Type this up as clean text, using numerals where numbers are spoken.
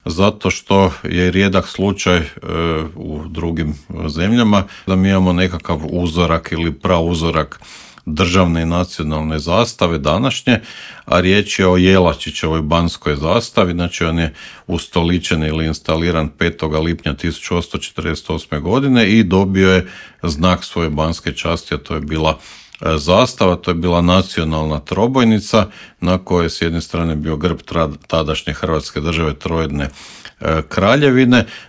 zato što je rijedak slučaj u drugim zemljama da mi imamo nekakav uzorak ili prauzorak državne i nacionalne zastave današnje, a riječ je o Jelačićevoj banskoj zastavi, znači on je ustoličen ili instaliran 5. lipnja 1848. godine i dobio je znak svoje banske časti, a to je bila zastava, to je bila nacionalna trobojnica na kojoj s jedne strane bio grb tadašnje Hrvatske države, trojedne kraljevine.